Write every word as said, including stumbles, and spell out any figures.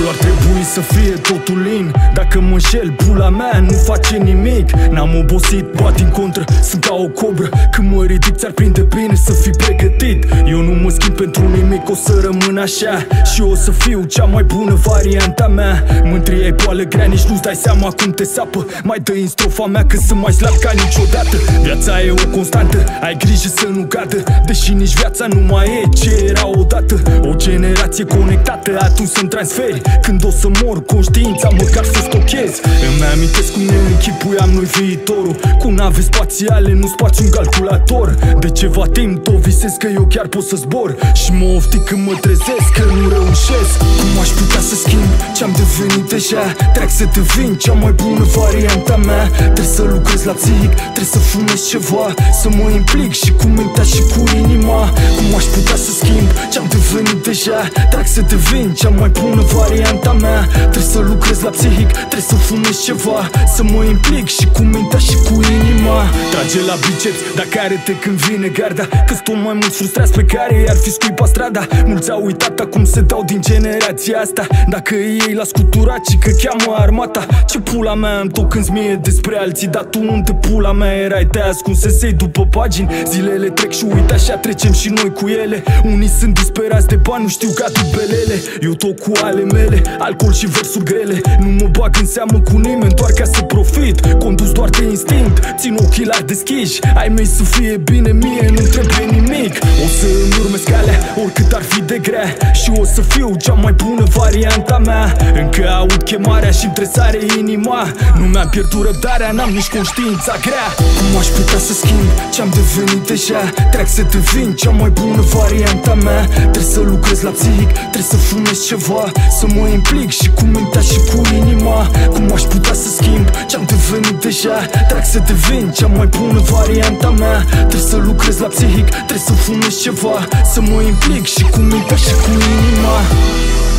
ar trebui să fie totul lin. Dacă mă înșel, pula mea nu face nimic. N-am obosit, ba din contră, sunt ca o cobră. Când mă ridic ți-ar prinde bine să fii pregătit. Eu nu mă schimb pentru nimic, o să rămân așa. Și o să fiu cea mai bună varianta mea. Mântrie ai boală grea, nici nu-ți dai seama cum te sapă. Mai dă-i în strofa mea că sunt mai slab ca niciodată. Viața e o constantă, ai grijă să nu cadă. Deși nici viața nu mai e ce era odată. O generație conectată, atunci să-mi transferi. Când o să mor, conștiința măcar să stochezi. Îmi amintesc cum ne închipuiam noi viitorul, cu nave spațiale, nu spațiu un calculator. De ceva timp tot visez că eu chiar pot să zbor. Și mă oftic când mă trezesc că nu reușesc. Cum aș putea să schimb ce-am devenit deja? Trec să devin cea mai bună varianta mea. Trebuie să lucrez la psihic, trebuie să fumez ceva, să mă implic și cu mintea și cu inima. Cum aș putea să schimb ce-am devenit deja? Trec să devin cea mai bună varianta mea. Trebuie să lucrez la psihic, trebuie să fumez ceva, să mă implic și cu mintea și cu inima. Trage la biceps dacă are-te când vine garda, că-s tot mai mulți frustrați pe care i-ar fi scuipa strada. Mulți au uitat acum se dau din generația asta. Dacă ei la scuturat și că cheamă armata. Ce pula mea am tot când-ți mie despre alții, dar tu unde pula mea erai? Te ascunsesei după pagini. Zilele trec și uite așa trecem și noi cu ele. Unii sunt disperați de bani, nu știu ca dubelele. Eu tot cu ale mele, alcool și versuri grele. Nu mă bag în seamă cu nimeni, doar ca să profit. Condus doar de instinct, țin ochii la deschiși. Ai mei să fie bine, mie nu trebuie nimic. O să îmi urmez calea, oricât ar fi de grea. Și o să fiu cea mai bună varianta mea. Încă aud chemarea și-mi tresare inima. Nu mi-am pierdut răbdarea, n-am nici conștiința grea. Cum aș putea să schimb ce-am devenit deja? Trec să devin cea mai bună varianta mea. Trebuie să lucrez la psihic, trebuie să fumez ceva, să mă implic și cu mintea și cu inima. Cum aș putea să schimb ce-am devenit deja? Trec să devin cea mai bună varianta mea. Trebuie să lucrez la psihic, trebuie să fumez ceva, să mă implic și cu mintea și cu inima.